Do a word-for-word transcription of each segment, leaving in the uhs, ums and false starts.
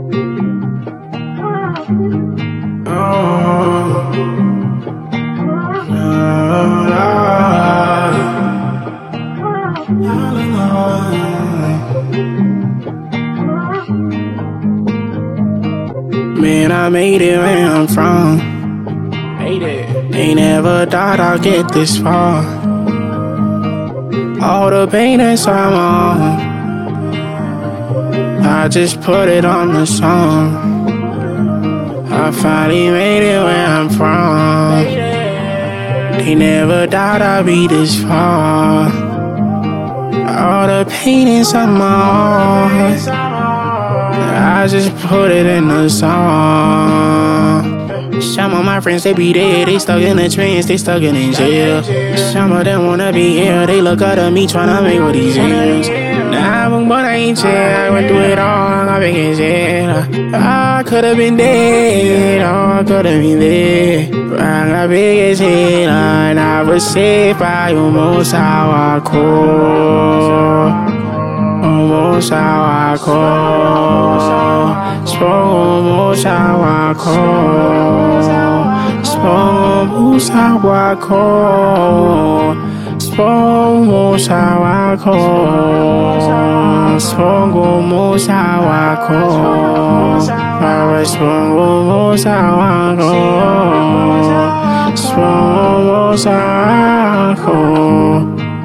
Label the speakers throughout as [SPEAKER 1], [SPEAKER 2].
[SPEAKER 1] Man, I made it where I'm from. Made it. They never thought I'd get this far. All the pain that's on my own, I just put it on the song. I finally made it where I'm from. They never thought I'd be this far. All the pain inside my heart, I just put it in the song. Some of my friends, they be dead, they stuck in the trance, they stuck in jail. Some of them wanna be here, they look up to me tryna make what these years. Nah, but I ain't chill, I went through it all, I been in jail. I could've been dead, oh, I could've been dead. I got big as hell, and I was saved by almost how I call. Almost how I call. Spoke almost how I call. Spoke almost how I call. Spoke almost how I call. Spoke almost how I call. I spoke almost how I call. Spoke almost how I call.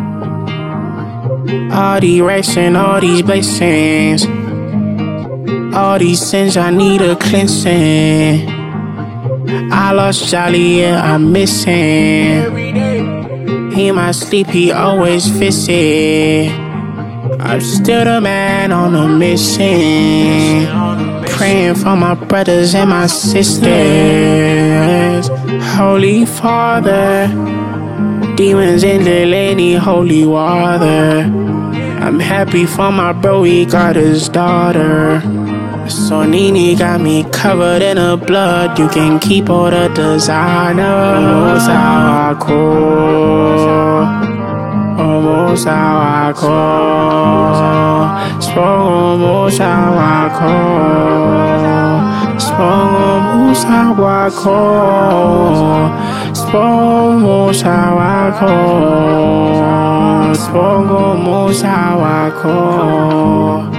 [SPEAKER 1] All these racks and all these blessings, all these sins, I need a cleansing. I lost Jolly, yeah, I'm missing. He in my sleep, he always fits it. I'm still the man on a mission, praying for my brothers and my sisters. Holy Father, demons in the lady, holy water. I'm happy for my bro, he got his daughter. So Nini got me covered in her blood. You can keep all the designer. Almost how I call. Almost how I call. Spoke almost how I call. Spoke almost how I call. Spoke almost how I call. Spoke almost how I call.